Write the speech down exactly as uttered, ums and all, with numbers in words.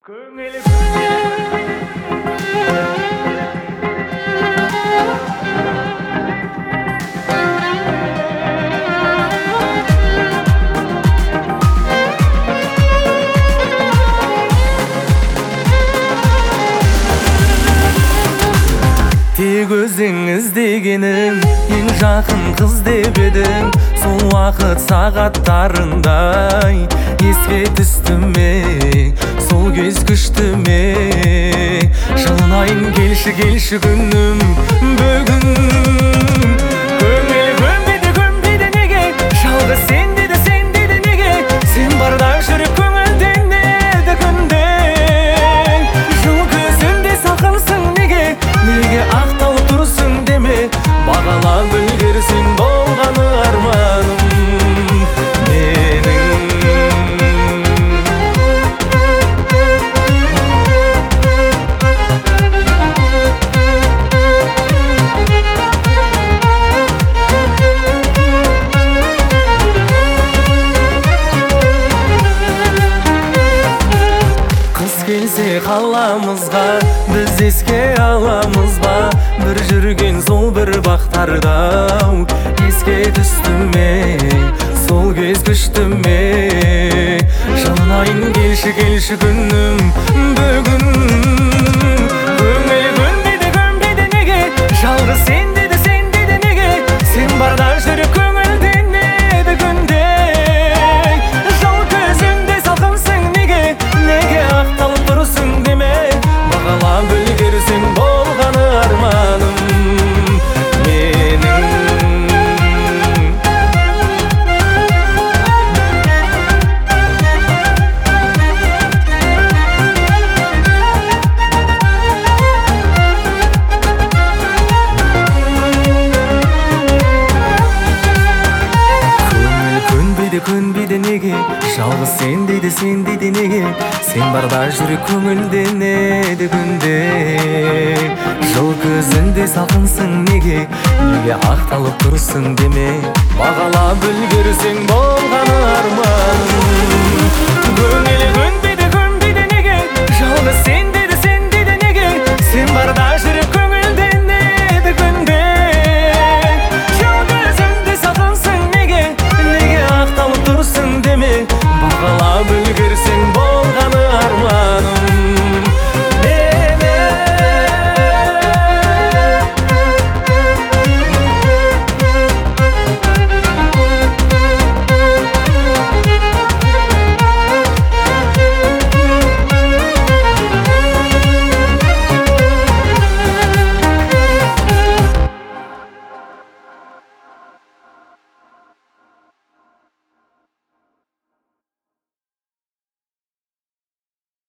Тек өзіңіз дегенім ең жақын қыз деп едің. Сол уақыт сағаттарындай еске түсті ме, сол кез күшті ме? Жылынайын келші келші күнім бүгін. Көңіл көнбеді көнбеді неге, жалғыз сен деді сен деді неге? Сен барда жүрек көңілденеді күнде. Жыл көзінде сақалсың неге, неге ақталып тұрсың деме? Бағалап үлгерсең болғаны арманым менің. Қыс келсе қаламызға біз еске аламыз ба? Бір жүрген сол бір бақтарда еске түсті ме, сол кез күшті ме? Жылынайын келші келші күнім бүгін. Көңіл көнбеді көнбеді неге, жалғыз сен деді сен деді неге? Сен барда жүрек көңілденеді күнде. Жол көзінде салқынсың неге, неге ақталып тұрсың деме? Бағалап үлгерсең болғаны арманым менің. Көңіл көнбеді көнбеді неге, жалғыз сен дейді сен дейді неге? Сен барда жүрек көңілденеді күнде. Жыл көзінде салқынсың неге, неге ақталып тұрсың деме? Бағалап үлгерсең болғаны арманым. Көңіл